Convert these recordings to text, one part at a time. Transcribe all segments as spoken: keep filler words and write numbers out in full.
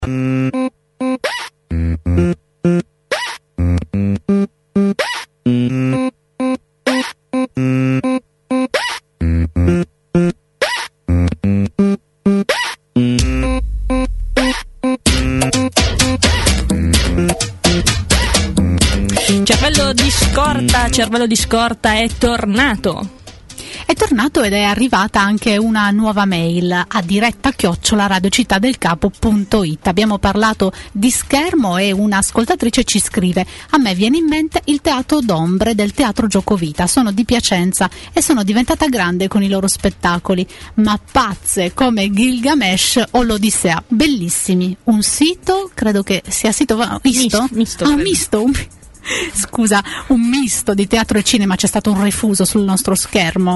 Cervello di scorta, cervello di scorta è tornato. È tornato ed è arrivata anche una nuova mail a diretta chiocciola radiocittadelcapo punto it. Abbiamo parlato di schermo e un'ascoltatrice ci scrive: a me viene in mente il teatro d'ombre del teatro Giocovita, sono di Piacenza e sono diventata grande con i loro spettacoli, ma pazze come Gilgamesh o l'Odissea, bellissimi. Un sito, credo che sia sito misto, misto, misto, ah, misto un... Scusa, un misto di teatro e cinema, c'è stato un refuso sul nostro schermo.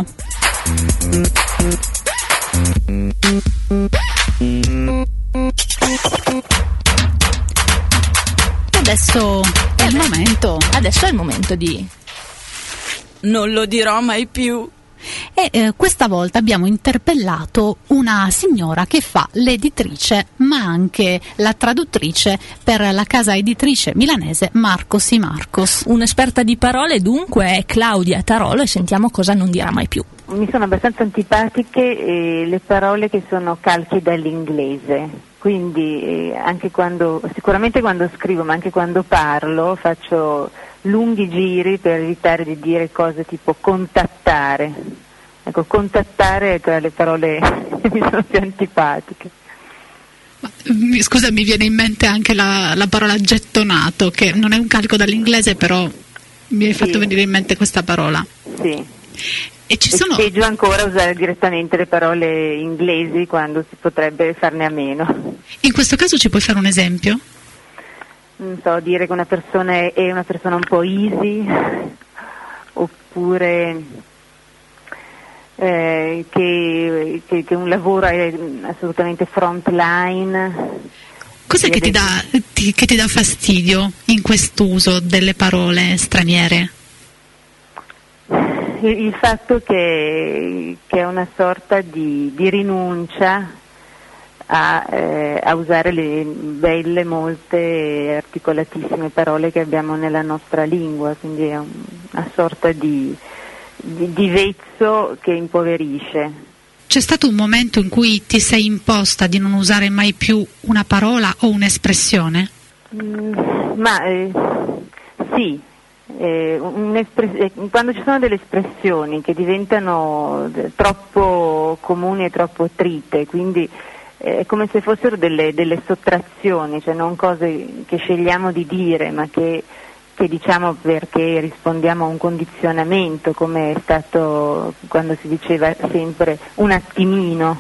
Adesso è il momento. Adesso è il momento di non lo dirò mai più. E eh, questa volta abbiamo interpellato una signora che fa l'editrice ma anche la traduttrice per la casa editrice milanese Marcos y Marcos. Un'esperta di parole dunque è Claudia Tarolo e sentiamo cosa non dirà mai più. Mi sono abbastanza antipatiche eh, le parole che sono calchi dall'inglese, quindi eh, anche quando, sicuramente quando scrivo ma anche quando parlo faccio lunghi giri per evitare di dire cose tipo contattare. Ecco, contattare è tra le parole che mi sono più antipatiche. Scusa, mi viene in mente anche la, la parola gettonato, che non è un calco dall'inglese, però mi hai fatto sì. venire in mente questa parola. Sì. E ci e sono... peggio ancora usare direttamente le parole inglesi quando si potrebbe farne a meno. In questo caso ci puoi fare un esempio? Non so, dire che una persona è una persona un po' easy, oppure eh, che, che, che un lavoro è assolutamente front line. Cos'è che ti, dà, ti, che ti dà fastidio in quest'uso delle parole straniere? Il, il fatto che, che è una sorta di, di rinuncia A, eh, a usare le belle, molte articolatissime parole che abbiamo nella nostra lingua, quindi è un, una sorta di, di, di vezzo che impoverisce. C'è stato un momento in cui ti sei imposta di non usare mai più una parola o un'espressione? Mm, ma eh, sì, eh, eh, quando ci sono delle espressioni che diventano troppo comuni e troppo trite, quindi è come se fossero delle, delle sottrazioni, cioè non cose che scegliamo di dire, ma che, che diciamo perché rispondiamo a un condizionamento, come è stato quando si diceva sempre un attimino.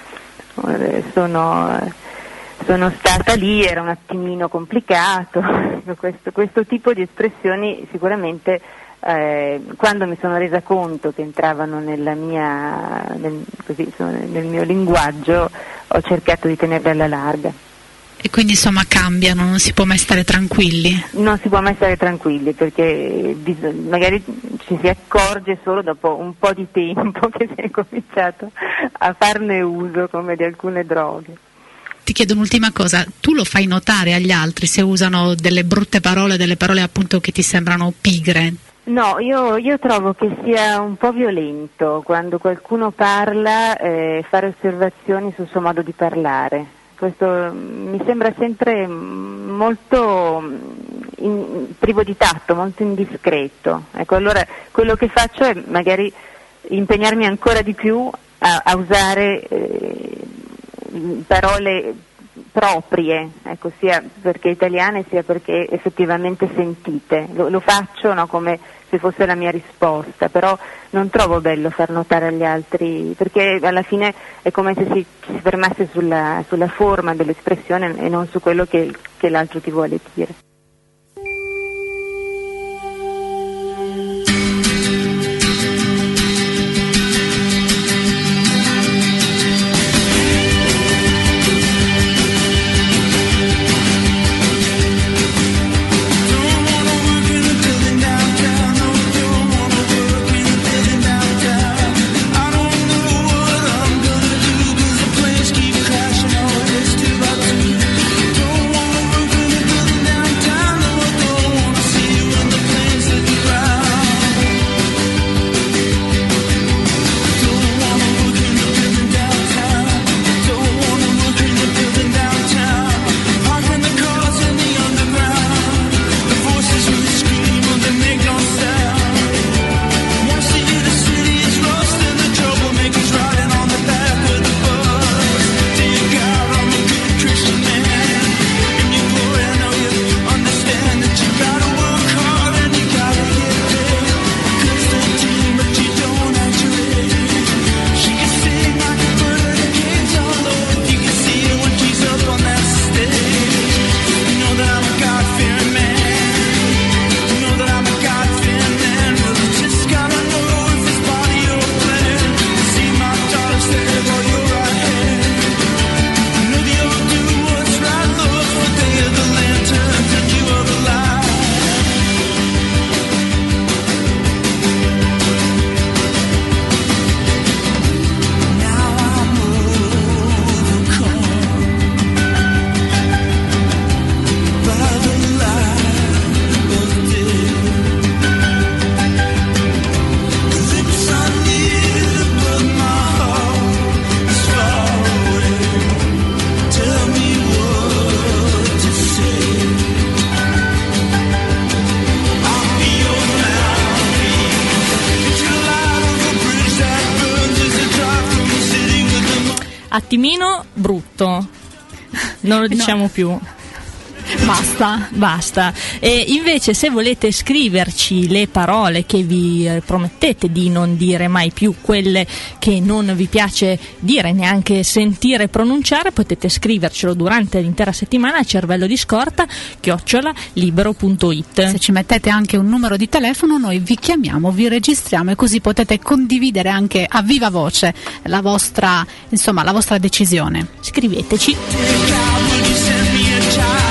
Sono, sono stata lì, era un attimino complicato. Questo, questo tipo di espressioni sicuramente Eh, quando mi sono resa conto che entravano nella mia, nel, così, nel mio linguaggio, ho cercato di tenerle alla larga. E quindi insomma cambiano, non si può mai stare tranquilli? Non si può mai stare tranquilli perché bisog- magari ci si accorge solo dopo un po' di tempo che si è cominciato a farne uso come di alcune droghe. Ti chiedo un'ultima cosa, tu lo fai notare agli altri se usano delle brutte parole, delle parole appunto che ti sembrano pigre? No, io, io trovo che sia un po' violento quando qualcuno parla eh, fare osservazioni sul suo modo di parlare. Questo mi sembra sempre molto in, privo di tatto, molto indiscreto. Ecco, allora quello che faccio è magari impegnarmi ancora di più a, a usare eh, parole proprie, ecco, sia perché italiane sia perché effettivamente sentite. Lo, lo faccio, no, come se fosse la mia risposta, però non trovo bello far notare agli altri, perché alla fine è come se si, si fermasse sulla, sulla forma dell'espressione e non su quello che, che l'altro ti vuole dire. attimino brutto, non lo diciamo no. più. Basta, basta. E invece, se volete scriverci le parole che vi promettete di non dire mai più, quelle che non vi piace dire, neanche sentire pronunciare, potete scrivercelo durante l'intera settimana a cervello di scorta chiocciola libero punto it. Se ci mettete anche un numero di telefono, noi vi chiamiamo, vi registriamo e così potete condividere anche a viva voce la vostra, insomma, la vostra decisione. Scriveteci.